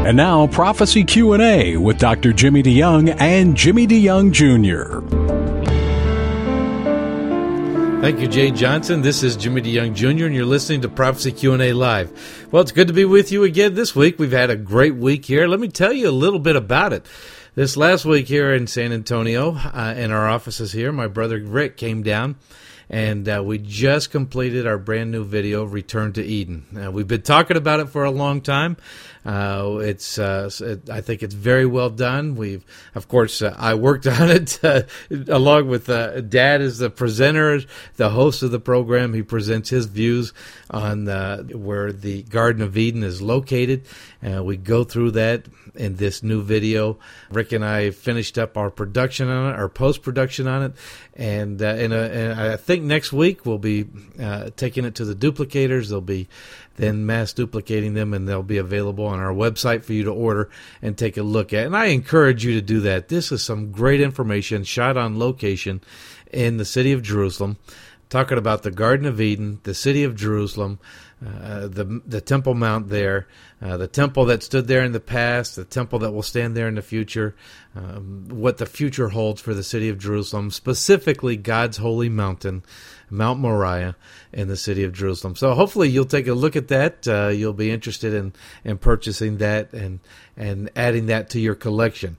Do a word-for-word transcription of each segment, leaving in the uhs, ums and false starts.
And now, Prophecy Q and A with Doctor Jimmy DeYoung and Jimmy DeYoung Junior Thank you, Jay Johnson. This is Jimmy DeYoung Junior, and you're listening to Prophecy Q and A Live. Well, it's good to be with you again this week. We've had a great week here. Let me tell you a little bit about it. This last week here in San Antonio, uh, in our offices here, my brother Rick came down, and uh, we just completed our brand new video, Return to Eden. Uh, we've been talking about it for a long time. Uh, it's, uh, it, I think it's very well done. We've, of course, uh, I worked on it uh, along with uh, Dad as the presenter, the host of the program. He presents his views on uh, where the Garden of Eden is located. Uh, we go through that in this new video. Rick and I finished up our production on it, our post-production on it, and, uh, and, uh, and I think next week we'll be uh, taking it to the duplicators. They'll be then mass duplicating them, and they'll be available on our website for you to order and take a look at. And I encourage you to do that. This is some great information shot on location in the city of Jerusalem, talking about the Garden of Eden, the city of Jerusalem, uh, the the Temple Mount there, uh, the temple that stood there in the past, the temple that will stand there in the future, um, what the future holds for the city of Jerusalem, specifically God's holy mountain, Mount Moriah, in the city of Jerusalem. So hopefully you'll take a look at that. Uh, you'll be interested in, in purchasing that and, and adding that to your collection.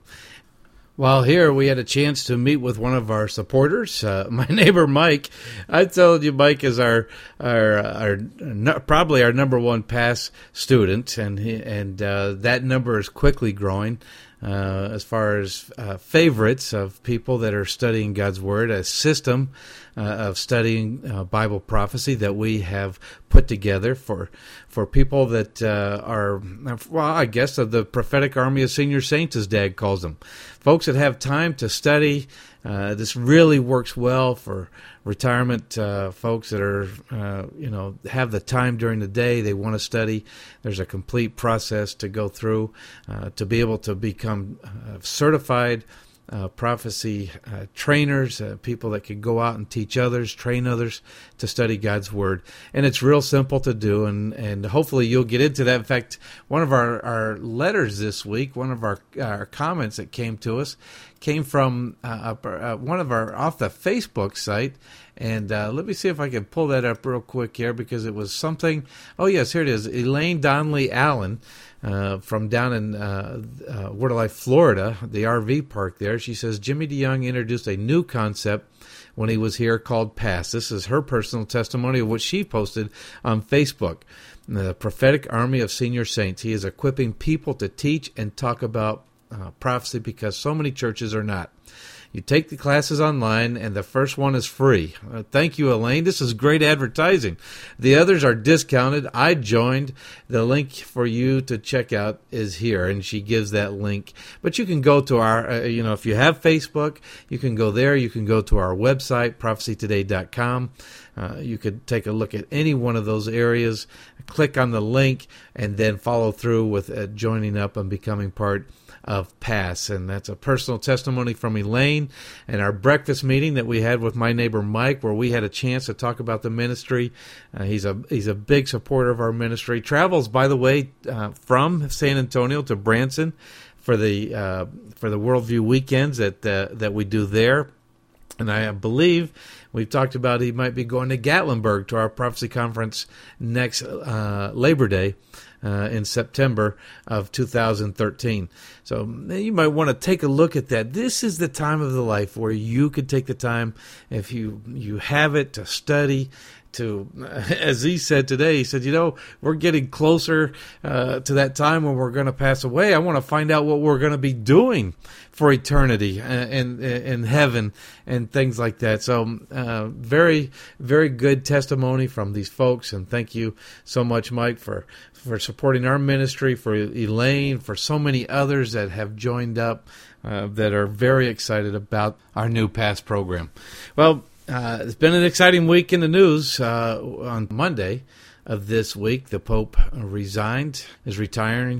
While here, we had a chance to meet with one of our supporters, uh, my neighbor Mike. I told you Mike is our our, our no, probably our number one pass student, and he, and uh, that number is quickly growing. Uh, as far as uh, favorites of people that are studying God's Word, a system uh, of studying uh, Bible prophecy that we have put together for for people that uh, are, well, I guess, of the prophetic army of senior saints, as Dad calls them. Folks that have time to study. Uh, this really works well for retirement uh, folks that are, uh, you know, have the time during the day. They want to study. There's a complete process to go through uh, to be able to become uh, certified uh, prophecy uh, trainers, uh, people that can go out and teach others, train others to study God's Word. And it's real simple to do, and, and hopefully you'll get into that. In fact, one of our, our letters this week, one of our, our comments that came to us, came from uh, uh, one of our, off the Facebook site. And uh, let me see if I can pull that up real quick here, because it was something. Oh, yes, here it is. Elaine Donnelly Allen uh, from down in uh, uh, Word of Life, Florida, the R V park there. She says, Jimmy DeYoung introduced a new concept when he was here called PASS. This is her personal testimony of what she posted on Facebook. The Prophetic Army of Senior Saints. He is equipping people to teach and talk about uh, prophecy, because so many churches are not. You take the classes online, and the first one is free. Uh, thank you, Elaine. This is great advertising. The others are discounted. I joined. The link for you to check out is here, and she gives that link. But you can go to our, uh, you know, if you have Facebook, you can go there. You can go to our website, prophecy today dot com. Uh, you could take a look at any one of those areas, click on the link, and then follow through with uh, joining up and becoming part of PASS. And that's a personal testimony from Elaine, and our breakfast meeting that we had with my neighbor Mike, where we had a chance to talk about the ministry. Uh, he's a he's a big supporter of our ministry. Travels, by the way, uh, from San Antonio to Branson for the uh, for the Worldview weekends that uh, that we do there. And I believe we've talked about he might be going to Gatlinburg to our prophecy conference next uh, Labor Day uh, in September of two thousand thirteen. So you might want to take a look at that. This is the time of the life where you could take the time, if you you have it, to study. To, as he said today, he said, you know, we're getting closer uh, to that time when we're going to pass away. I want to find out what we're going to be doing for eternity in, in, in heaven and things like that. So uh, very, very good testimony from these folks. And thank you so much, Mike, for, for supporting our ministry, for Elaine, for so many others that have joined up uh, that are very excited about our new PASS program. Well, Uh, it's been an exciting week in the news. Uh, on Monday of this week, the Pope resigned, is retiring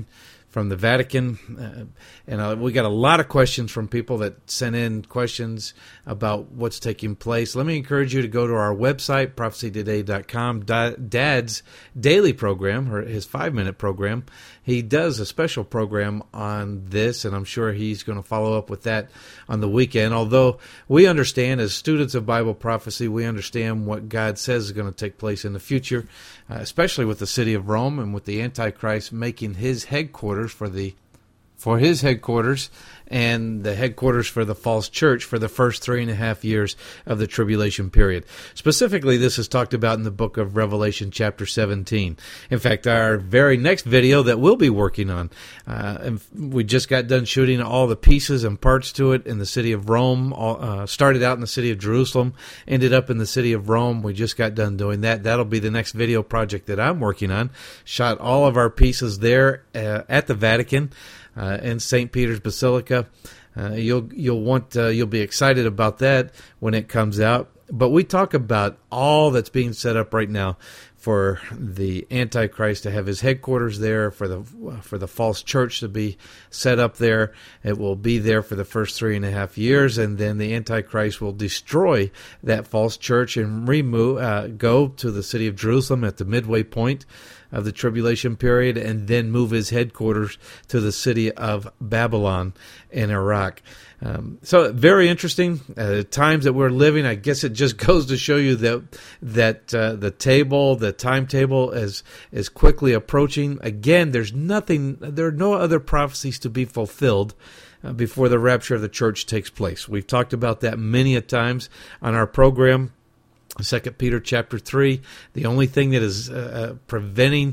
from the Vatican. Uh, and uh, we got a lot of questions from people that sent in questions about what's taking place. Let me encourage you to go to our website, prophecy today dot com. Dad's daily program, or his five-minute program, he does a special program on this, and I'm sure he's going to follow up with that on the weekend. Although we understand, as students of Bible prophecy, we understand what God says is going to take place in the future, uh, especially with the city of Rome and with the Antichrist making his headquarters for the for his headquarters and the headquarters for the false church for the first three and a half years of the tribulation period. Specifically, this is talked about in the book of Revelation chapter seventeen. In fact, our very next video that we'll be working on, uh, and we just got done shooting all the pieces and parts to it in the city of Rome. All, uh, started out in the city of Jerusalem, ended up in the city of Rome. We just got done doing that. That'll be the next video project that I'm working on. Shot all of our pieces there uh, at the Vatican. Uh, in Saint Peter's Basilica. Uh, you'll you'll want uh, you'll be excited about that when it comes out. But we talk about all that's being set up right now for the Antichrist to have his headquarters there, for the for the false church to be set up there. It will be there for the first three and a half years, and then the Antichrist will destroy that false church and remove uh, go to the city of Jerusalem at the midway point of the tribulation period, and then move his headquarters to the city of Babylon in Iraq. Um, so very interesting uh, times that we're living. I guess it just goes to show you that that uh, the table, the timetable is is quickly approaching. Again, there's nothing, there are no other prophecies to be fulfilled uh, before the rapture of the church takes place. We've talked about that many a times on our program. Second Peter chapter three, the only thing that is uh, preventing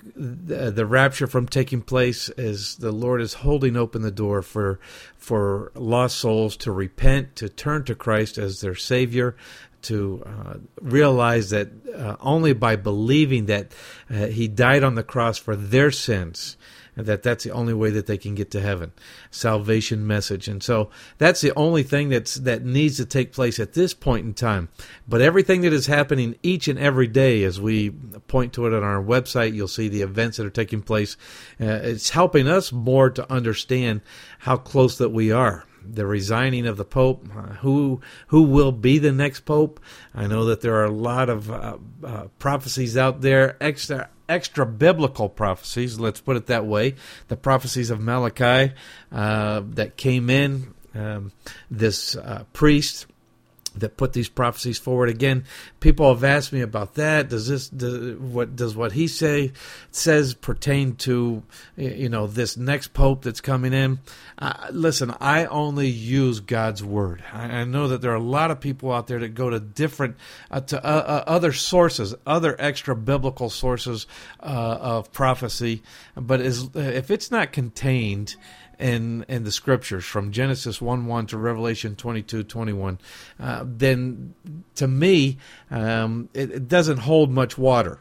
the, the rapture from taking place is the Lord is holding open the door for for lost souls to repent, to turn to Christ as their Savior, to uh, realize that uh, only by believing that uh, He died on the cross for their sins, that that's the only way that they can get to heaven. Salvation message. And so that's the only thing that's that needs to take place at this point in time. But everything that is happening each and every day, as we point to it on our website, you'll see the events that are taking place. Uh, it's helping us more to understand how close that we are. The resigning of the Pope, uh, who who will be the next Pope. I know that there are a lot of uh, uh, prophecies out there, extra extra biblical prophecies, let's put it that way. The prophecies of Malachi uh, that came in, um, this uh, priest that put these prophecies forward. Again, people have asked me about that. Does this, does, what does what he say says pertain to, you know, this next pope that's coming in? Uh, listen, I only use God's word. I, I know that there are a lot of people out there that go to different, uh, to uh, uh, other sources, other extra biblical sources uh, of prophecy, but is, if it's not contained in in the scriptures from Genesis one one to Revelation twenty-two twenty-one, uh, then to me um, it, it doesn't hold much water.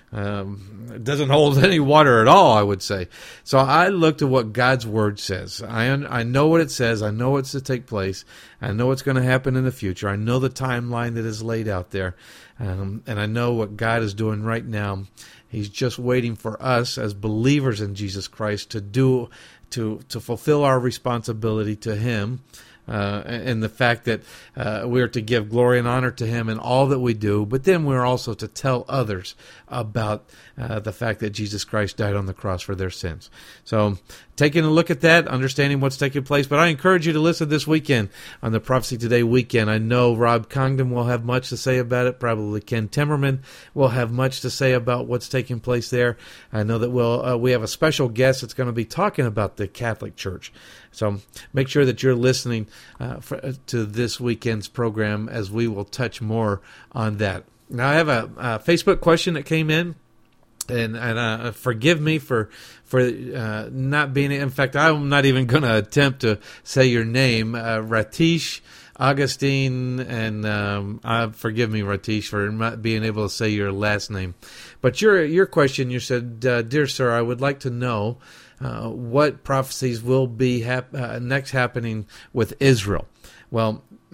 Um, it doesn't hold any water at all, I would say. So I look to what God's word says. I I know what it says. I know what's to take place. I know what's going to happen in the future. I know the timeline that is laid out there, um, and I know what God is doing right now. He's just waiting for us as believers in Jesus Christ to do to to fulfill our responsibility to Him, uh, and the fact that uh, we're to give glory and honor to Him in all that we do, but then we're also to tell others about uh, the fact that Jesus Christ died on the cross for their sins. So taking a look at that, understanding what's taking place, but I encourage you to listen this weekend on the Prophecy Today weekend. I know Rob Congdon will have much to say about it. Probably Ken Timmerman will have much to say about what's taking place there. I know that we'll, uh, we have a special guest that's going to be talking about the Catholic Church. So make sure that you're listening uh, for, uh, to this weekend's program, as we will touch more on that. Now, I have a, a Facebook question that came in, and, and uh, forgive me for for uh, not being. In fact, I'm not even going to attempt to say your name, uh, Ratish Augustine, and um, uh, forgive me, Ratish, for not being able to say your last name. But your your question, you said, uh, "Dear sir, I would like to know uh, what prophecies will be hap- uh, next happening with Israel." Well,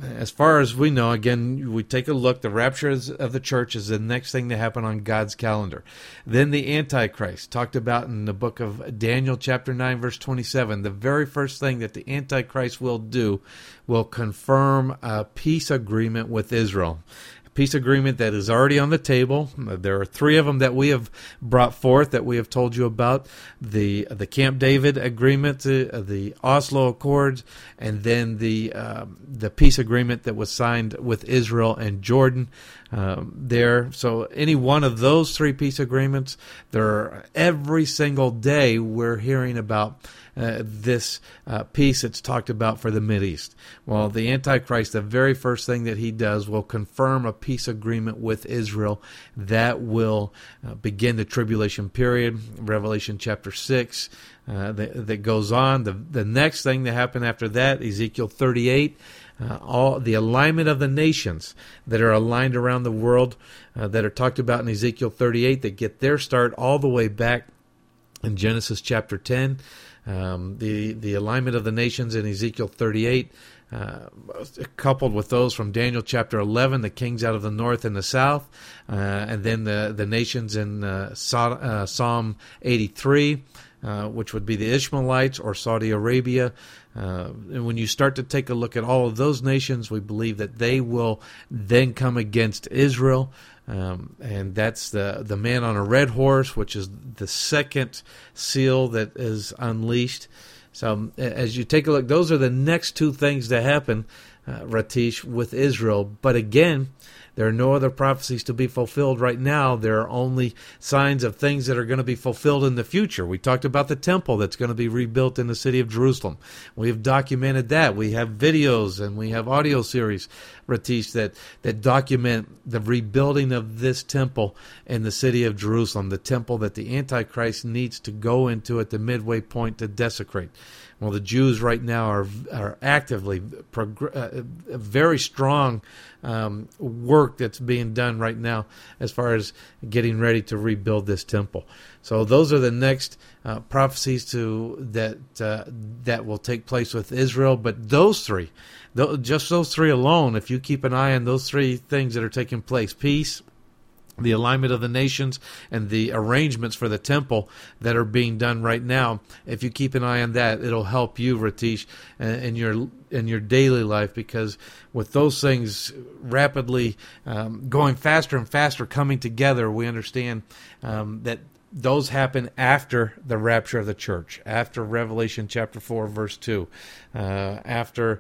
as far as we know, again, we take a look, the rapture of the church is the next thing to happen on God's calendar. Then the Antichrist, talked about in the book of Daniel chapter nine, verse twenty-seven. The very first thing that the Antichrist will do will confirm a peace agreement with Israel. Peace agreement that is already on the table. There are three of them that we have brought forth that we have told you about. The the Camp David agreement, the, the Oslo Accords, and then the uh, the peace agreement that was signed with Israel and Jordan um, there. So any one of those three peace agreements, there are, every single day we're hearing about Uh, this uh, peace that's talked about for the Mideast. Well, the Antichrist, the very first thing that he does will confirm a peace agreement with Israel that will uh, begin the tribulation period. Revelation chapter six uh, that, that goes on. The, the next thing that happened after that, Ezekiel thirty-eight, uh, all the alignment of the nations that are aligned around the world uh, that are talked about in Ezekiel thirty-eight that get their start all the way back in Genesis chapter ten. Um, the the alignment of the nations in Ezekiel thirty-eight, uh, coupled with those from Daniel chapter eleven, the kings out of the north and the south, uh, and then the the nations in uh, so, uh, Psalm eighty-three, uh, which would be the Ishmaelites or Saudi Arabia. Uh, and when you start to take a look at all of those nations, we believe that they will then come against Israel. Um, and that's the, the man on a red horse, which is the second seal that is unleashed. So as you take a look, those are the next two things that happen, uh, Ratish, with Israel. But again, there are no other prophecies to be fulfilled right now. There are only signs of things that are going to be fulfilled in the future. We talked about the temple that's going to be rebuilt in the city of Jerusalem. We have documented that. We have videos and we have audio series, Ratish, that, that document the rebuilding of this temple in the city of Jerusalem, the temple that the Antichrist needs to go into at the midway point to desecrate. Well, the Jews right now are are actively progr- uh, very strong um, work that's being done right now as far as getting ready to rebuild this temple. So those are the next uh, prophecies to that uh, that will take place with Israel. But those three, th- just those three alone, if you keep an eye on those three things that are taking place, peace, the alignment of the nations, and the arrangements for the temple that are being done right now. If you keep an eye on that, it'll help you, Ratish, in your in your daily life, because with those things rapidly um, going faster and faster coming together, we understand um, that those happen after the rapture of the church, after Revelation chapter four, verse two, uh, after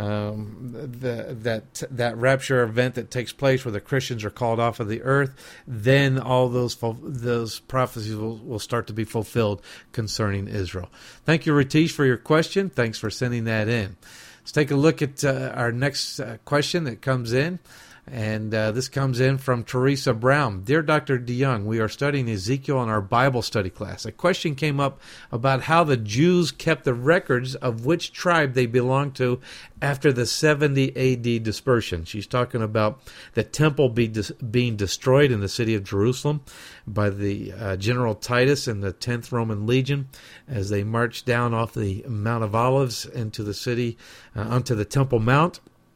um, the, that that rapture event that takes place where the Christians are called off of the earth. Then all those those prophecies will, will start to be fulfilled concerning Israel. Thank you, Ratish, for your question. Thanks for sending that in. Let's take a look at uh, our next uh, question that comes in. And uh, this comes in from Teresa Brown. Dear Doctor DeYoung, we are studying Ezekiel in our Bible study class. A question came up about how the Jews kept the records of which tribe they belonged to after the seventy A D dispersion. She's talking about the temple be dis- being destroyed in the city of Jerusalem by the uh, General Titus and the tenth Roman Legion as they marched down off the Mount of Olives into the city, uh, onto the Temple Mount.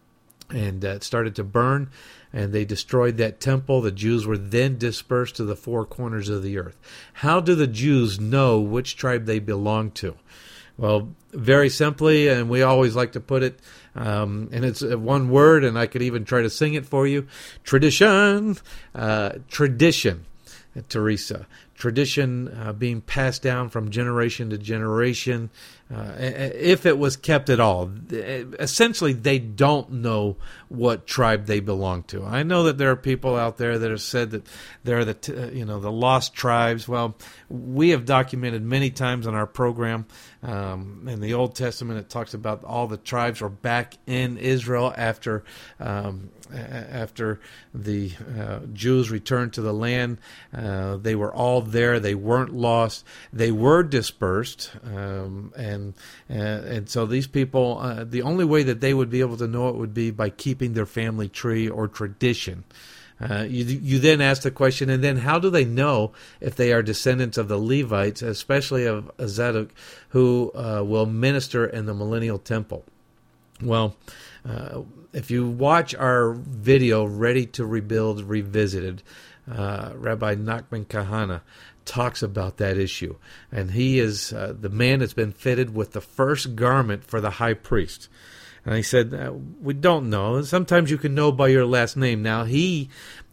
And uh, it started to burn, and they destroyed that temple. The Jews were then dispersed to the four corners of the earth. How do the Jews know which tribe they belong to? Well, very simply, and we always like to put it, um, and it's one word, and I could even try to sing it for you. Tradition. Uh, tradition, Teresa. Tradition uh, being passed down from generation to generation, uh, if it was kept at all. Essentially, they don't know what tribe they belong to. I know that there are people out there that have said that they're the t- you know the lost tribes. Well, we have documented many times on our program um, in the Old Testament. It talks about all the tribes were back in Israel after um, after the uh, Jews returned to the land. Uh, they were all there. They weren't lost. They were dispersed, um, and uh, and so these people, uh, the only way that they would be able to know it would be by keeping their family tree or tradition. Uh, you, you then ask the question, and then how do they know if they are descendants of the Levites, especially of Zadok, who uh, will minister in the millennial temple? Well, uh, if you watch our video, Ready to Rebuild Revisited, uh, Rabbi Nachman Kahana talks about that issue. And he is uh, the man that's been fitted with the first garment for the high priest. And he said, uh, we don't know. Sometimes you can know by your last name. Now, he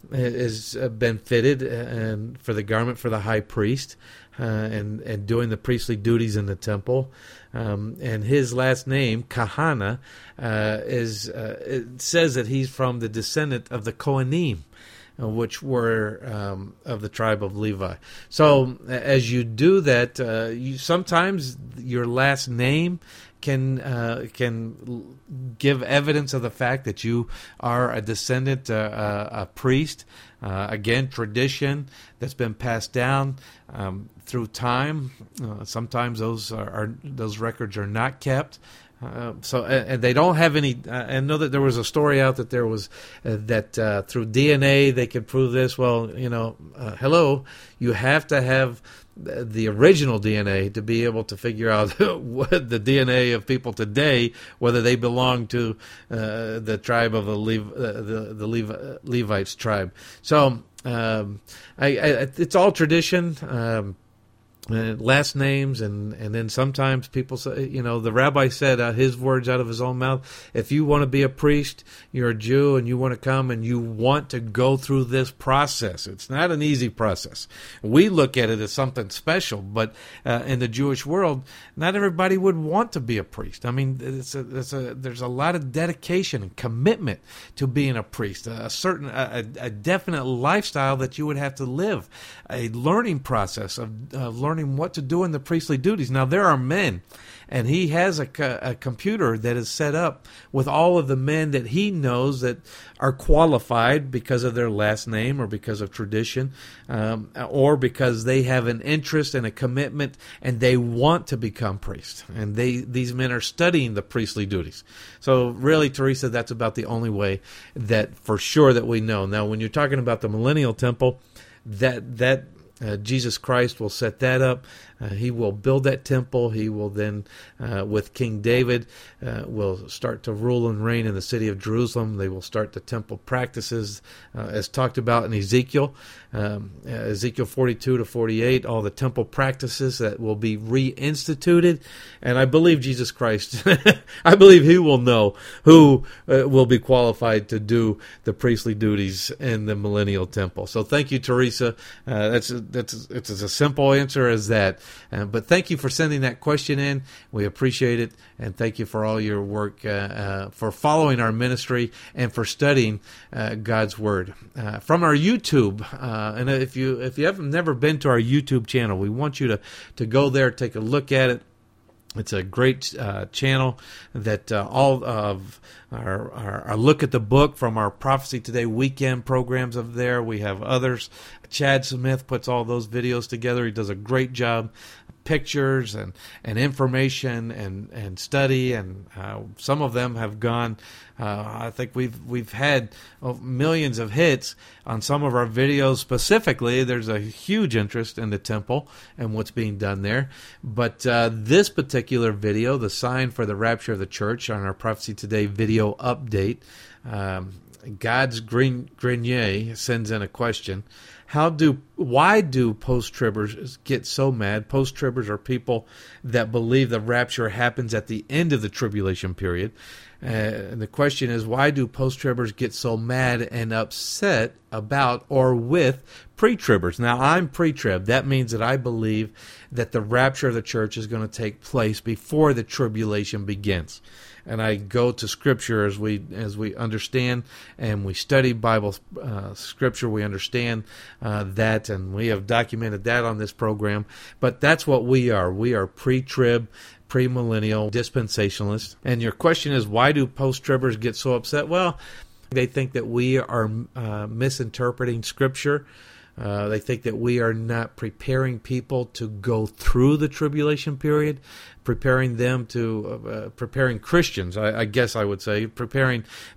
has been fitted and for the garment for the high priest uh, and, and doing the priestly duties in the temple. Um, and his last name, Kahana, uh, is uh, it says that he's from the descendant of the Kohanim, uh, which were um, of the tribe of Levi. So as you do that, uh, you sometimes your last name can uh, can give evidence of the fact that you are a descendant, uh, a, a priest. Uh, again, tradition that's been passed down um, through time. Uh, sometimes those are, are those records are not kept. Uh, so and, and they don't have any. Uh, I know that there was a story out that there was uh, that uh, through D N A they could prove this. Well, you know, uh, hello, you have to have the original D N A to be able to figure out what the D N A of people today, whether they belong to uh, the tribe of the Lev- uh, the, the Lev- Levites tribe. So um, I, I, it's all tradition. Um, Uh, last names, and, and then sometimes people say, you know, the rabbi said uh, his words out of his own mouth, if you want to be a priest, you're a Jew, and you want to come and you want to go through this process. It's not an easy process. We look at it as something special, but uh, in the Jewish world, not everybody would want to be a priest. I mean, it's a, it's a, there's a lot of dedication and commitment to being a priest, a certain, a, a definite lifestyle that you would have to live, a learning process of, of learning what to do in the priestly duties. Now, there are men, and he has a, a computer that is set up with all of the men that he knows that are qualified because of their last name or because of tradition, um, or because they have an interest and a commitment and they want to become priests. And they these men are studying the priestly duties. So really, Teresa, that's about the only way that for sure that we know. Now, when you're talking about the millennial temple, that that Uh, Jesus Christ will set that up. Uh, he will build that temple. He will then, uh, with King David, uh, will start to rule and reign in the city of Jerusalem. They will start the temple practices uh, as talked about in Ezekiel. Um, Ezekiel forty-two to forty-eight, all the temple practices that will be reinstituted. And I believe Jesus Christ, I believe he will know who uh, will be qualified to do the priestly duties in the millennial temple. So thank you, Teresa. Uh, that's, that's it's as a simple answer as that. Uh, but thank you for sending that question in. We appreciate it. And thank you for all your work, uh, uh, for following our ministry and for studying uh, God's Word. Uh, from our YouTube, uh, and if you if you have never been to our YouTube channel, we want you to, to go there, take a look at it. It's a great uh, channel that uh, all of our, our, our look at the book from our Prophecy Today weekend programs of there. We have others. Chad Smith puts all those videos together. He does a great job. Pictures and, and information and, and study, and uh, some of them have gone. Uh, I think we've we've had millions of hits on some of our videos. Specifically, there's a huge interest in the temple and what's being done there. But uh, this particular video, the sign for the rapture of the church, on our Prophecy Today video update, um, God's Green Grenier sends in a question. How do why do post-tribbers get so mad? Post-tribbers are people that believe the rapture happens at the end of the tribulation period. Uh, and the question is, why do post-tribbers get so mad and upset about or with pre-tribbers? Now, I'm pre-trib. That means that I believe that the rapture of the church is going to take place before the tribulation begins. And I go to Scripture as we as we understand and we study Bible uh, Scripture. We understand uh, that, and we have documented that on this program. But that's what we are. We are pre-trib, premillennial dispensationalists. And your question is, why do post-tribbers get so upset? Well, they think that we are uh, misinterpreting Scripture. Uh, they think that we are not preparing people to go through the tribulation period, preparing them to, uh, preparing Christians, I, I guess I would say, preparing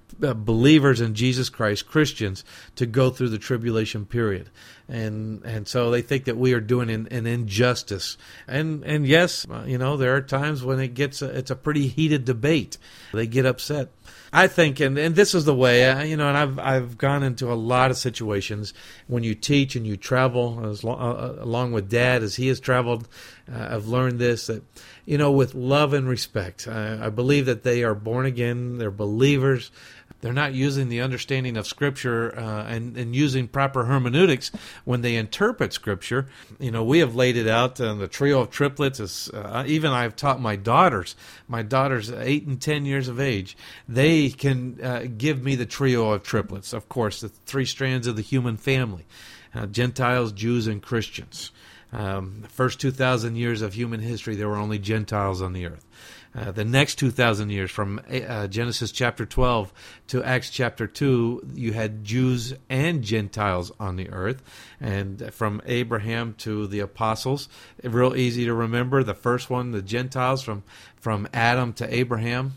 uh, believers in Jesus Christ, Christians, to go through the tribulation period. And and so they think that we are doing an, an injustice. And and yes, uh, you know, there are times when it gets, a, it's a pretty heated debate. They get upset. I think, and, and this is the way, uh, you know, and I've I've gone into a lot of situations when you teach and you travel, as lo- uh, along with Dad as he has traveled. Uh, I've learned this, that, you know, with love and respect. I, I believe that they are born again, they're believers. They're not using the understanding of Scripture uh, and, and using proper hermeneutics when they interpret Scripture. You know, we have laid it out. Uh, the trio of triplets is, uh, even I've taught my daughters, my daughters eight and ten years of age, they can uh, give me the trio of triplets. Of course, the three strands of the human family, uh, Gentiles, Jews, and Christians. Um, the first two thousand years of human history, there were only Gentiles on the earth. Uh, the next two thousand years, from uh, Genesis chapter twelve to Acts chapter two, you had Jews and Gentiles on the earth. And from Abraham to the apostles, real easy to remember. The first one, the Gentiles, from, from Adam to Abraham.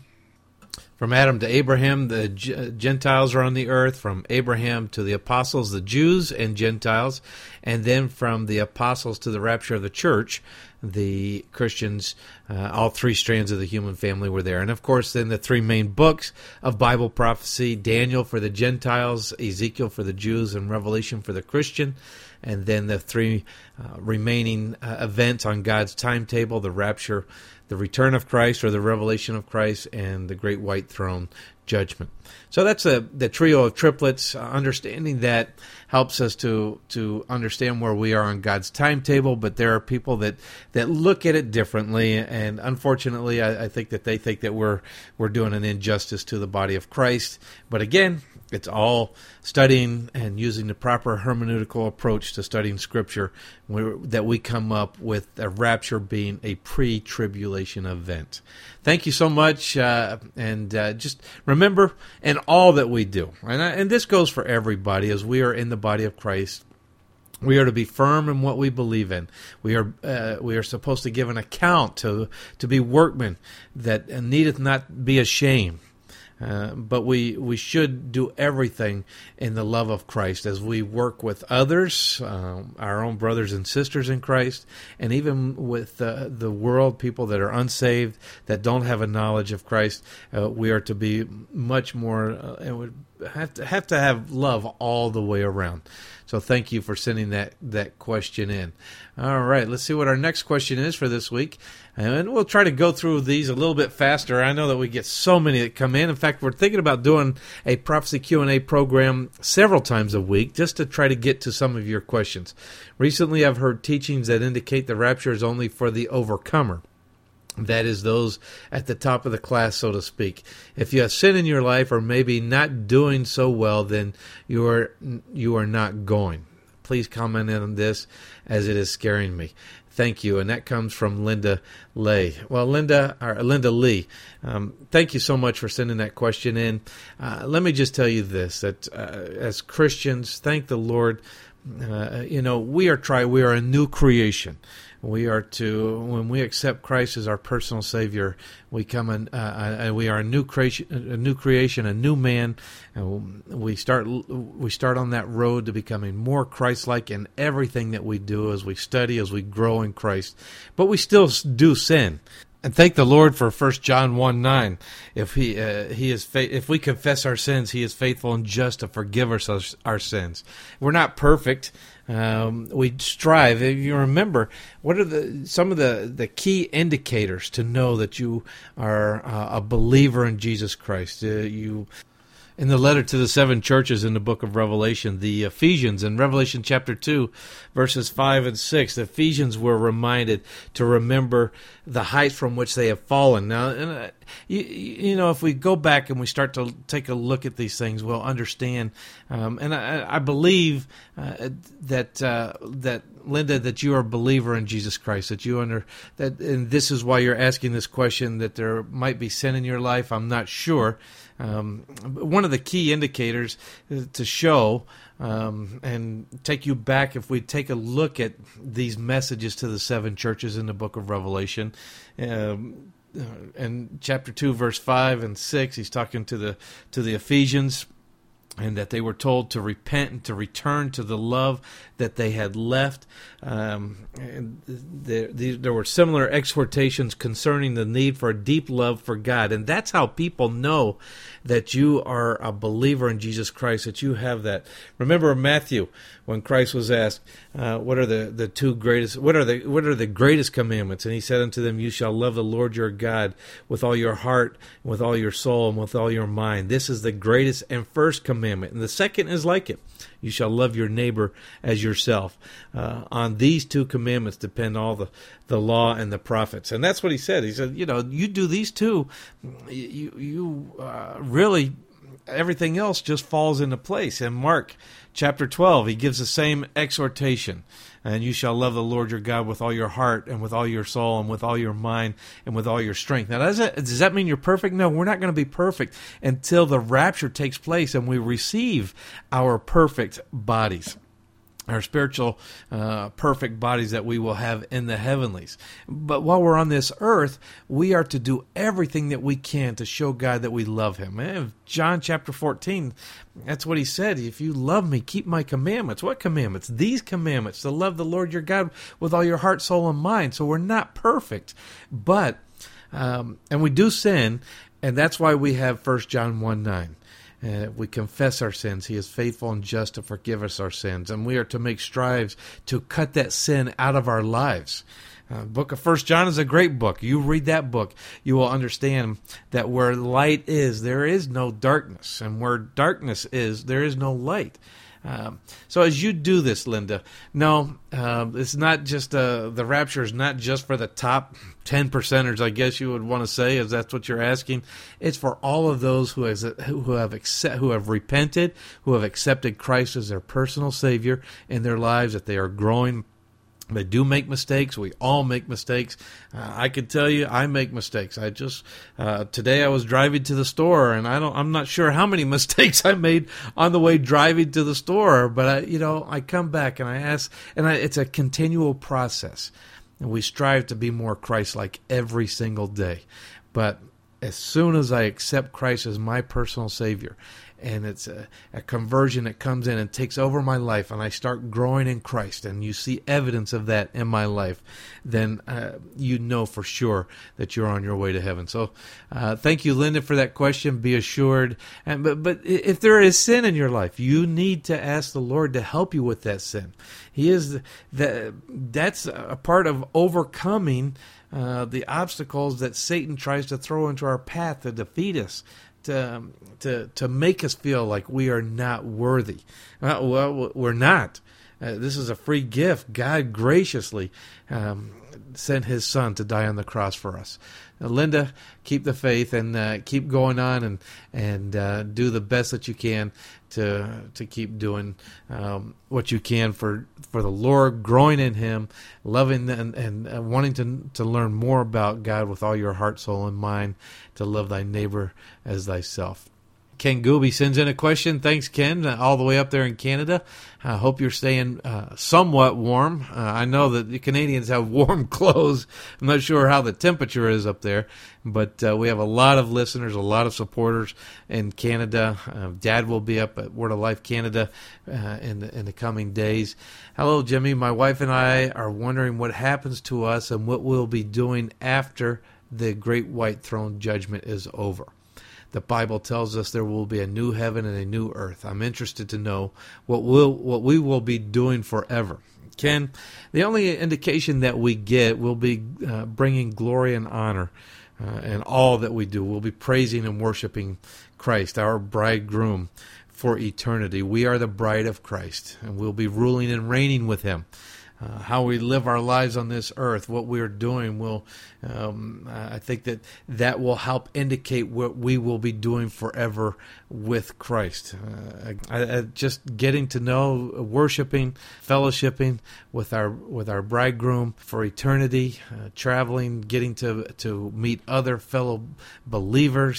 From Adam to Abraham, the Gentiles are on the earth. From Abraham to the apostles, the Jews and Gentiles. And then from the apostles to the rapture of the church, the Christians, uh, all three strands of the human family were there. And of course, then the three main books of Bible prophecy, Daniel for the Gentiles, Ezekiel for the Jews, and Revelation for the Christian. And then the three uh, remaining uh, events on God's timetable, the rapture, the return of Christ, or the revelation of Christ, and the great white throne judgment. So that's a, the trio of triplets. Uh, understanding that helps us to to understand where we are on God's timetable, but there are people that, that look at it differently, and unfortunately I, I think that they think that we're we're doing an injustice to the body of Christ. But again, it's all studying and using the proper hermeneutical approach to studying Scripture where, that we come up with a rapture being a pre-tribulation event. Thank you so much, uh, and uh, just remember, in all that we do, and, I, and this goes for everybody, as we are in the body of Christ, we are to be firm in what we believe in. We are uh, we are supposed to give an account to to be workmen that needeth not be ashamed. Uh, but we, we should do everything in the love of Christ as we work with others, um, our own brothers and sisters in Christ, and even with uh, the world, people that are unsaved, that don't have a knowledge of Christ. Uh, we are to be much more, uh, and would have to have to have love all the way around. So thank you for sending that, that question in. All right, let's see what our next question is for this week. And we'll try to go through these a little bit faster. I know that we get so many that come in. In fact, we're thinking about doing a Prophecy Q and A program several times a week just to try to get to some of your questions. Recently, I've heard teachings that indicate the rapture is only for the overcomer. That is those at the top of the class, so to speak. If you have sin in your life or maybe not doing so well, then you are you are not going. Please comment on this, as it is scaring me. Thank you, and that comes from Linda Lay. Well, Linda, or Linda Lee, um, thank you so much for sending that question in. Uh, let me just tell you this: that uh, as Christians, thank the Lord. Uh, you know, we are try we are a new creation. We are to, when we accept Christ as our personal Savior, we come in, uh, uh, we are a new creation, a new creation, a new man. And we start, we start on that road to becoming more Christ-like in everything that we do as we study, as we grow in Christ. But we still do sin. And thank the Lord for First John one nine. If he uh, he is fa- if we confess our sins, He is faithful and just to forgive us our, our sins. We're not perfect. Um, we strive. If you remember, what are the some of the, the key indicators to know that you are uh, a believer in Jesus Christ? Uh, you. In the letter to the seven churches in the book of Revelation, the Ephesians, in Revelation chapter two, verses five and six, the Ephesians were reminded to remember the height from which they have fallen. Now, and, uh, you, you know, if we go back and we start to take a look at these things, we'll understand. Um, and I, I believe uh, that uh, that Linda, that you are a believer in Jesus Christ, that you under that, and this is why you're asking this question. That there might be sin in your life. I'm not sure. Um, one of the key indicators to show um, and take you back, if we take a look at these messages to the seven churches in the book of Revelation, um, in chapter two, verse five and six, he's talking to the to the Ephesians, and that they were told to repent and to return to the love that they had left. Um, and there, there were similar exhortations concerning the need for a deep love for God. And that's how people know that you are a believer in Jesus Christ, that you have that. Remember Matthew, when Christ was asked, uh, what are the, the two greatest, what are the what are the greatest commandments? And he said unto them, you shall love the Lord your God with all your heart, with all your soul, and with all your mind. This is the greatest and first commandment. And the second is like it. You shall love your neighbor as yourself. Uh, on these two commandments depend all the, the law and the prophets. And that's what he said. He said, you know, you do these two, you, you uh, really, everything else just falls into place. In Mark chapter twelve, he gives the same exhortation. And you shall love the Lord your God with all your heart and with all your soul and with all your mind and with all your strength. Now, does that, does that mean you're perfect? No, we're not going to be perfect until the rapture takes place and we receive our perfect bodies, our spiritual uh, perfect bodies that we will have in the heavenlies. But while we're on this earth, we are to do everything that we can to show God that we love him. And John chapter fourteen, that's what he said. If you love me, keep my commandments. What commandments? These commandments, to love the Lord your God with all your heart, soul, and mind. So we're not perfect, but, um, and we do sin, and that's why we have First John one nine. Uh, we confess our sins. He is faithful and just to forgive us our sins. And we are to make strives to cut that sin out of our lives. Uh, book of First John is a great book. You read that book, you will understand that where light is, there is no darkness. And where darkness is, there is no light. Um, so as you do this, Linda, no, uh, it's not just, uh, the rapture is not just for the top ten percenters, I guess you would want to say, if that's what you're asking. It's for all of those who has, who have accept, who have repented, who have accepted Christ as their personal Savior in their lives, that they are growing. They do make mistakes. We all make mistakes. Uh, I can tell you, I make mistakes. I just uh, today I was driving to the store, and I don't. I'm not sure how many mistakes I made on the way driving to the store. But I, you know, I come back and I ask, and I, it's a continual process, and we strive to be more Christ-like every single day. But as soon as I accept Christ as my personal Savior, and it's a, a conversion that comes in and takes over my life, and I start growing in Christ, and you see evidence of that in my life, then uh, you know for sure that you're on your way to heaven. So uh, thank you, Linda, for that question. Be assured. And, but, but if there is sin in your life, you need to ask the Lord to help you with that sin. He is the, that's a part of overcoming uh, the obstacles that Satan tries to throw into our path to defeat us. To, to to make us feel like we are not worthy. Uh, well, we're not. Uh, this is a free gift. God graciously um, sent his son to die on the cross for us. Now, Linda, keep the faith and uh, keep going on and and uh, do the best that you can to to keep doing um, what you can for, for the Lord, growing in him, loving and, and uh, wanting to to learn more about God with all your heart, soul, and mind, to love thy neighbor as thyself. Ken Gooby sends in a question. Thanks, Ken, all the way up there in Canada. I hope you're staying uh, somewhat warm. Uh, I know that the Canadians have warm clothes. I'm not sure how the temperature is up there, but uh, we have a lot of listeners, a lot of supporters in Canada. Uh, Dad will be up at Word of Life Canada uh, in the, in the coming days. Hello, Jimmy. My wife and I are wondering what happens to us and what we'll be doing after the great white throne judgment is over. The Bible tells us there will be a new heaven and a new earth. I'm interested to know what we'll, what we will be doing forever. Ken, the only indication that we get will be uh, bringing glory and honor uh, in all that we do. We'll be praising and worshiping Christ, our bridegroom, for eternity. We are the bride of Christ, and we'll be ruling and reigning with him. Uh, how we live our lives on this earth, what we're doing, will um, I think that that will help indicate what we will be doing forever with Christ. Uh, I, I just getting to know, worshiping, fellowshipping with our with our bridegroom for eternity, uh, traveling, getting to to meet other fellow believers.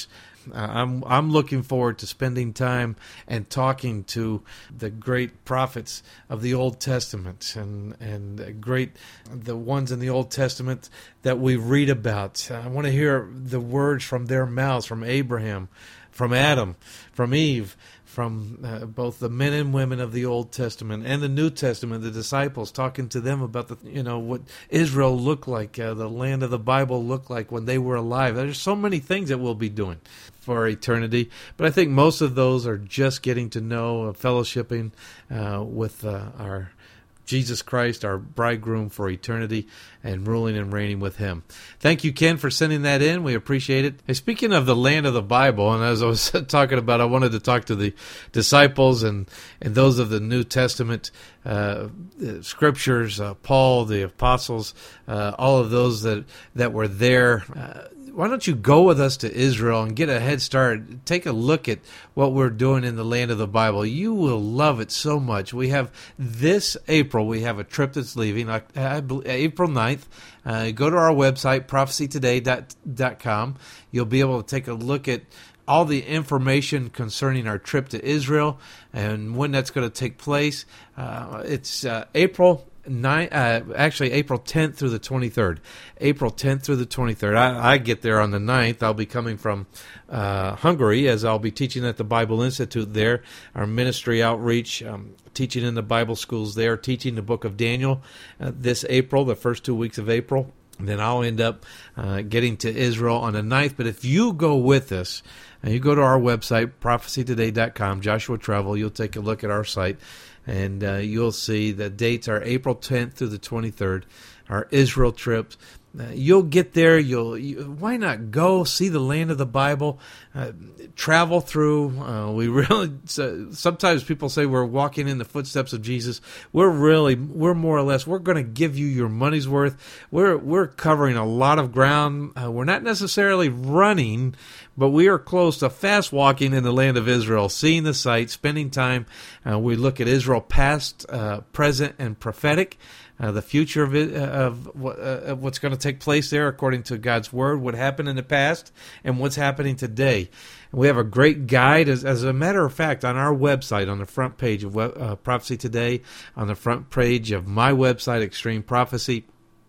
Uh, I'm I'm looking forward to spending time and talking to the great prophets of the Old Testament and and great the ones in the Old Testament that we read about. I want to hear the words from their mouths, from Abraham, from Adam, from Eve, from uh, both the men and women of the Old Testament and the New Testament, the disciples, talking to them about the you know what Israel looked like, uh, the land of the Bible looked like when they were alive. There's so many things that we'll be doing for eternity, but I think most of those are just getting to know, uh, fellowshipping uh, with uh, our Jesus Christ, our bridegroom for eternity, and ruling and reigning with him. Thank you, Ken, for sending that in. We appreciate it. Hey, speaking of the land of the Bible, and as I was talking about, I wanted to talk to the disciples and, and those of the New Testament uh, scriptures, uh, Paul, the apostles, uh, all of those that, that were there. Uh, Why don't you go with us to Israel and get a head start? Take a look at what we're doing in the land of the Bible. You will love it so much. We have this April, we have a trip that's leaving, uh, April ninth. Uh, go to our website, prophecy today dot com. You'll be able to take a look at all the information concerning our trip to Israel and when that's going to take place. Uh, it's uh, April Nine, uh, actually April tenth through the twenty-third. April tenth through the twenty-third. I, I get there on the ninth. I'll be coming from uh, Hungary, as I'll be teaching at the Bible Institute there, our ministry outreach, um, teaching in the Bible schools there, teaching the book of Daniel uh, this April, the first two weeks of April. And then I'll end up uh, getting to Israel on the ninth. But if you go with us, and you go to our website, prophecy today dot com, Joshua Travel, you'll take a look at our site. And uh, you'll see the dates are April tenth through the twenty-third, our Israel trips. Uh, you'll get there. You'll you, why not go see the land of the Bible, uh, travel through. Uh, we really so, sometimes people say we're walking in the footsteps of Jesus. We're really we're more or less we're going to give you your money's worth. We're we're covering a lot of ground. Uh, we're not necessarily running, but we are close to fast walking in the land of Israel, seeing the sights, spending time. Uh, we look at Israel past, uh, present, and prophetic. Uh, the future of it, uh, of, uh, of what's going to take place there according to God's Word, what happened in the past, and what's happening today. And we have a great guide. As, as a matter of fact, on our website, on the front page of uh, Prophecy Today, on the front page of my website, Extreme Prophecy,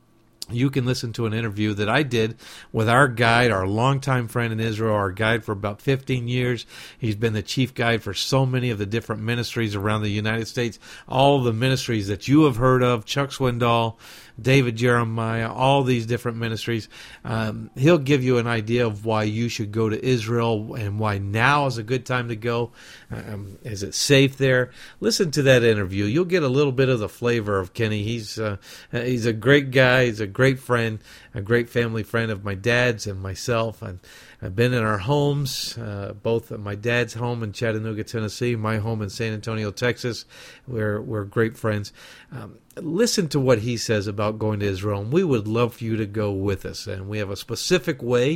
you can listen to an interview that I did with our guide, our longtime friend in Israel, our guide for about fifteen years. He's been the chief guide for so many of the different ministries around the United States, all of the ministries that you have heard of, Chuck Swindoll, David Jeremiah, all these different ministries. Um, he'll give you an idea of why you should go to Israel and why now is a good time to go. Um, is it safe there? Listen to that interview. You'll get a little bit of the flavor of Kenny. He's uh, he's a great guy. He's a great friend, a great family friend of my dad's and myself. And I've been in our homes, uh, both at my dad's home in Chattanooga, Tennessee, my home in San Antonio, Texas. We're we're great friends. Um, listen to what he says about going to Israel, and we would love for you to go with us. And we have a specific way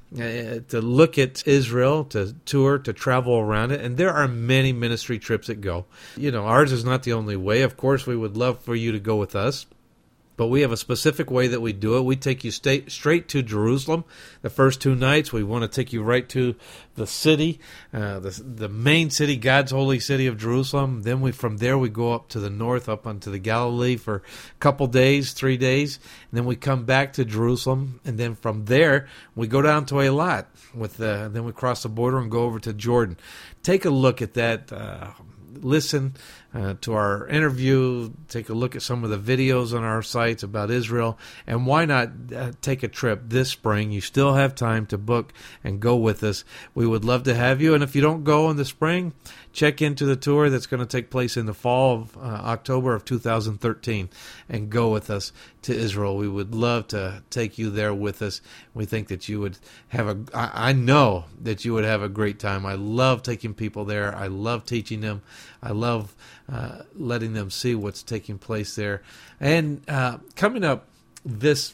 uh, to look at Israel, to tour, to travel around it. And there are many ministry trips that go. You know, ours is not the only way. Of course, we would love for you to go with us. But we have a specific way that we do it. We take you stay, straight to Jerusalem. The first two nights, we want to take you right to the city, uh, the the main city, God's holy city of Jerusalem. Then we from there we go up to the north, up onto the Galilee for a couple days, three days. And then we come back to Jerusalem. And then from there, we go down to Eilat. With uh, then we cross the border and go over to Jordan. Take a look at that. Uh, listen uh, to our interview, take a look at some of the videos on our sites about Israel, and why not uh, take a trip this spring? You still have time to book and go with us. We would love to have you, and if you don't go in the spring, check into the tour that's going to take place in the fall of uh, October of two thousand thirteen and go with us to Israel. We would love to take you there with us. We think that you would have a, I, I know that you would have a great time. I love taking people there. I love teaching them. I love uh, letting them see what's taking place there. And uh, coming up this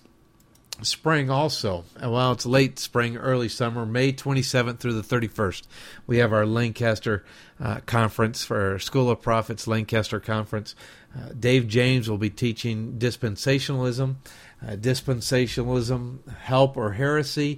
spring also, well, it's late spring, early summer, May twenty-seventh through the thirty-first, we have our Lancaster uh, conference for our School of Prophets Lancaster conference. Uh, Dave James will be teaching dispensationalism, uh, dispensationalism, help or heresy.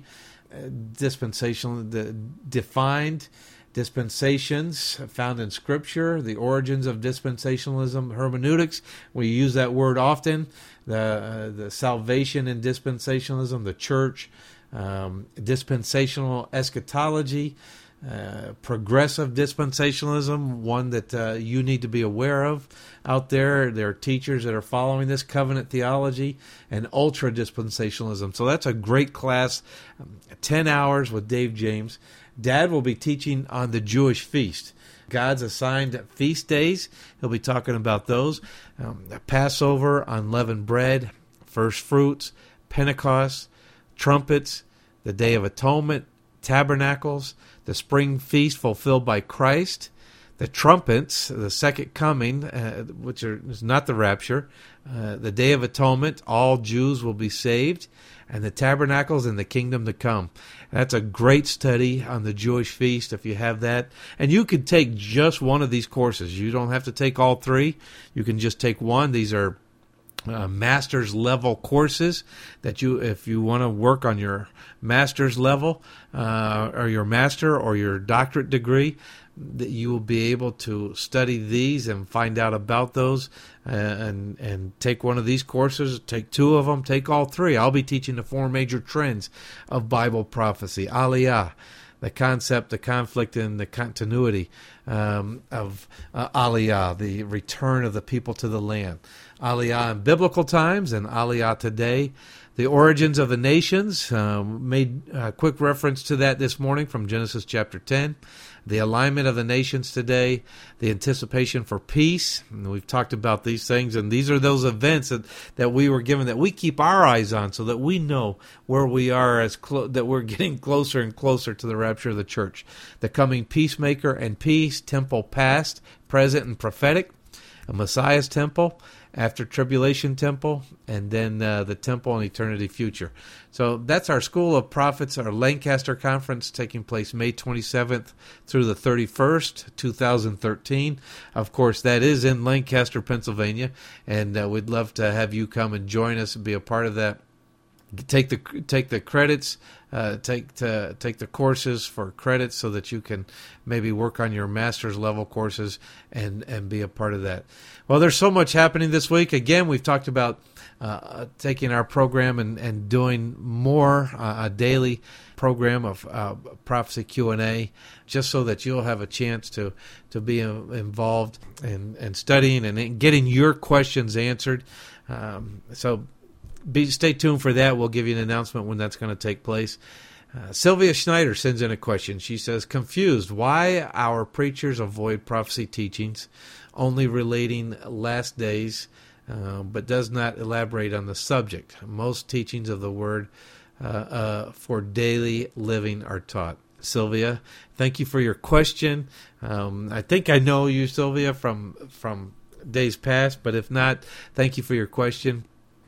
dispensational, the defined dispensations found in Scripture, the origins of dispensationalism, hermeneutics. We use that word often. The uh, the salvation in dispensationalism, the church, um, dispensational eschatology, uh, progressive dispensationalism, one that uh, you need to be aware of out there. There are teachers that are following this, covenant theology, and ultra dispensationalism. So that's a great class, um, ten hours with Dave James. Dad will be teaching on the Jewish feast, God's assigned feast days. He'll be talking about those. Um, Passover, unleavened bread, first fruits, Pentecost, trumpets, the Day of Atonement, tabernacles, the spring feast fulfilled by Christ, the trumpets, the second coming, uh, which are, is not the rapture, uh, the Day of Atonement, all Jews will be saved, and the tabernacles and the kingdom to come. That's a great study on the Jewish feast if you have that. And you could take just one of these courses. You don't have to take all three. You can just take one. These are uh, master's level courses that you, if you want to work on your master's level uh, or your master or your doctorate degree, that you will be able to study these and find out about those uh, and and take one of these courses, take two of them, take all three. I'll be teaching the four major trends of Bible prophecy, Aliyah, the concept, the conflict, and the continuity um, of uh, Aliyah, the return of the people to the land. Aliyah in biblical times and Aliyah today. The origins of the nations, um, made a quick reference to that this morning from Genesis chapter ten. The alignment of the nations today, the anticipation for peace. And we've talked about these things, and these are those events that, that we were given that we keep our eyes on so that we know where we are, as clo- that we're getting closer and closer to the rapture of the church. The coming peacemaker and peace, temple past, present, and prophetic, a Messiah's temple, after tribulation temple, and then uh, the temple in eternity future. So that's our School of Prophets, our Lancaster Conference, taking place May twenty-seventh through the thirty-first, twenty thirteen. Of course, that is in Lancaster, Pennsylvania, and uh, we'd love to have you come and join us and be a part of that. Take the take the credits, uh, take to, take the courses for credits so that you can maybe work on your master's level courses and, and be a part of that. Well, there's so much happening this week. Again, we've talked about uh, taking our program and, and doing more, uh, a daily program of uh, Prophecy Q and A, just so that you'll have a chance to, to be involved in, in studying and getting your questions answered. Um, so Be, stay tuned for that. We'll give you an announcement when that's going to take place. Uh, Sylvia Schneider sends in a question. She says, confused why our preachers avoid prophecy teachings only relating last days, uh, but does not elaborate on the subject. Most teachings of the word uh, uh, for daily living are taught. Sylvia, thank you for your question. Um, I think I know you, Sylvia, from from days past, but if not, thank you for your question.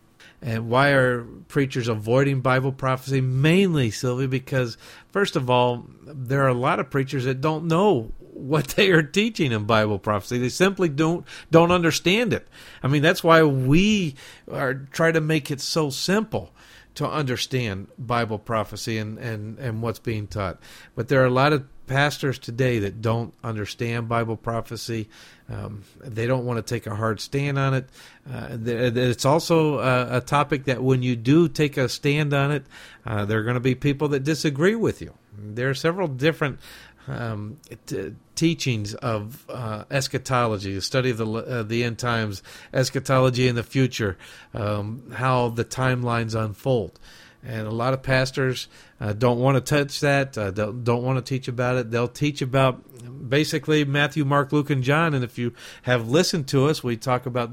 And why are preachers avoiding Bible prophecy? Mainly, Sylvia, because, first of all, there are a lot of preachers that don't know what they are teaching in Bible prophecy. They simply don't don't understand it. I mean, that's why we are try to make it so simple to understand Bible prophecy and, and, and what's being taught. But there are a lot of pastors today that don't understand Bible prophecy. Um, they don't want to take a hard stand on it. Uh, it's also a, a topic that when you do take a stand on it, uh, there are going to be people that disagree with you. There are several different um, t- teachings of uh, eschatology, the study of the uh, the end times, eschatology in the future, um, how the timelines unfold. And a lot of pastors uh, don't want to touch that, uh, don't, don't want to teach about it. They'll teach about basically Matthew, Mark, Luke, and John. And if you have listened to us, we talk about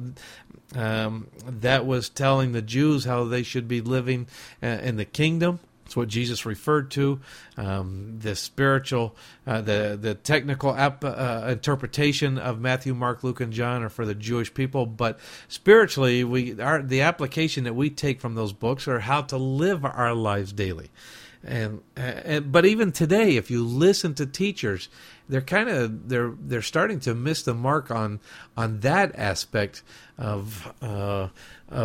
um, that was telling the Jews how they should be living uh, in the kingdom. It's what Jesus referred to, um, the spiritual, uh, the the technical ap- uh, interpretation of Matthew, Mark, Luke, and John are for the Jewish people. But spiritually, we our the application that we take from those books are how to live our lives daily. And, and but even today, if you listen to teachers, they're kind of they're they're starting to miss the mark on on that aspect of uh, of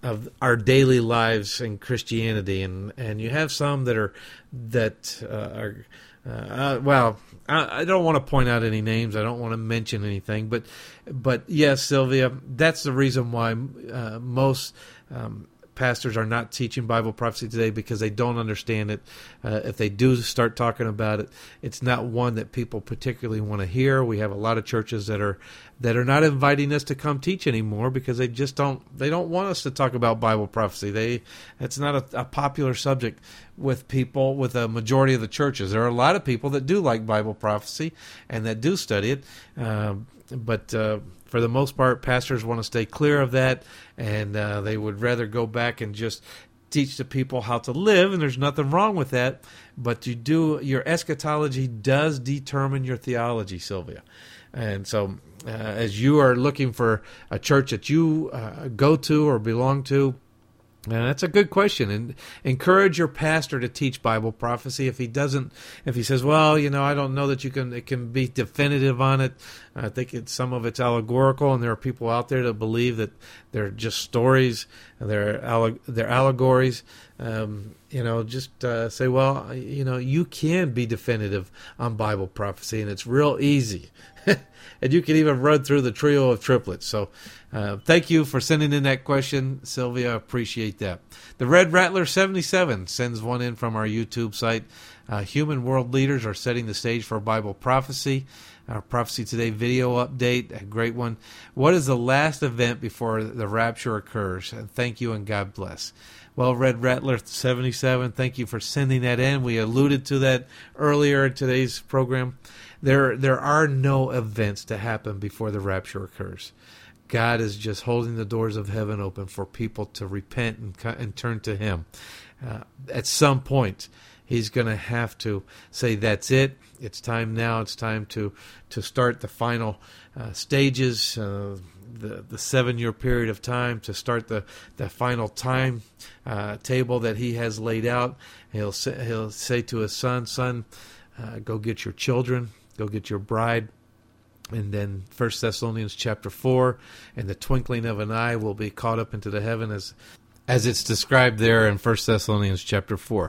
of our daily lives in Christianity, and, and you have some that are that uh, are uh, uh, well. I, I don't want to point out any names. I don't want to mention anything, but but yes, Sylvia, that's the reason why uh, most um, pastors are not teaching Bible prophecy today, because they don't understand it. Uh, if they do start talking about it, it's not one that people particularly want to hear. We have a lot of churches that are that are not inviting us to come teach anymore because they just don't they don't want us to talk about Bible prophecy. They it's not a, a popular subject with people, with a majority of the churches. There are a lot of people that do like Bible prophecy and that do study it, uh, but uh, for the most part, pastors want to stay clear of that, and uh, they would rather go back and just teach the people how to live, and there's nothing wrong with that. But you do your eschatology does determine your theology, Sylvia. And so uh, as you are looking for a church that you uh, go to or belong to, and that's a good question. And encourage your pastor to teach Bible prophecy. If he doesn't, if he says, "Well, you know, I don't know that you can, it can be definitive on it. I think it's some of it's allegorical," and there are people out there that believe that they're just stories, they're alleg- they're allegories. Um, you know, just uh, say, "Well, you know, you can be definitive on Bible prophecy, and it's real easy." And you can even run through the trio of triplets. So uh, thank you for sending in that question, Sylvia. Appreciate that. The Red Rattler seventy-seven sends one in from our YouTube site. Uh, human world leaders are setting the stage for Bible prophecy. Our Prophecy Today video update, a great one. What is the last event before the rapture occurs? And thank you and God bless. Well, Red Rattler seventy-seven, thank you for sending that in. We alluded to that earlier in today's program. There, there are no events to happen before the rapture occurs. God is just holding the doors of heaven open for people to repent and, and turn to Him. Uh, at some point, He's going to have to say, "That's it. It's time now. It's time to to start the final uh, stages, uh, the the seven year period of time, to start the the final time uh, table that He has laid out." He'll say, he'll say to His son, "Son, uh, go get your children, go get your bride." And then First Thessalonians chapter four, "in the twinkling of an eye will be caught up into the heaven," as as it's described there in First Thessalonians chapter four.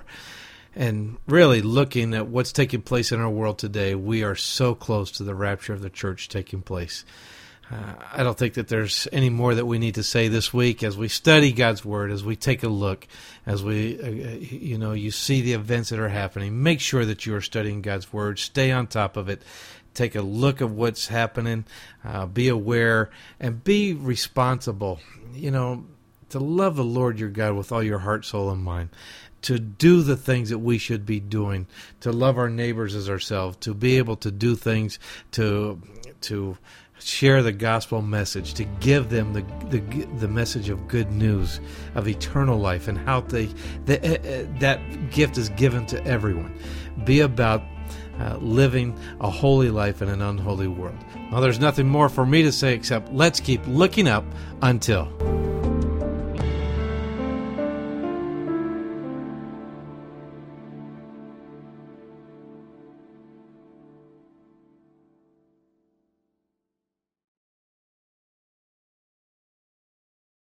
And really looking at what's taking place in our world today, we are so close to the rapture of the church taking place. Uh, I don't think that there's any more that we need to say this week as we study God's Word, as we take a look, as we, uh, you know, you see the events that are happening. Make sure that you are studying God's Word. Stay on top of it. Take a look at what's happening. Uh, be aware and be responsible. You know, to love the Lord your God with all your heart, soul, and mind. To do the things that we should be doing, to love our neighbors as ourselves, to be able to do things, to to share the gospel message, to give them the the, the message of good news, of eternal life, and how they the, uh, that gift is given to everyone. Be about uh, living a holy life in an unholy world. Well, there's nothing more for me to say except let's keep looking up until...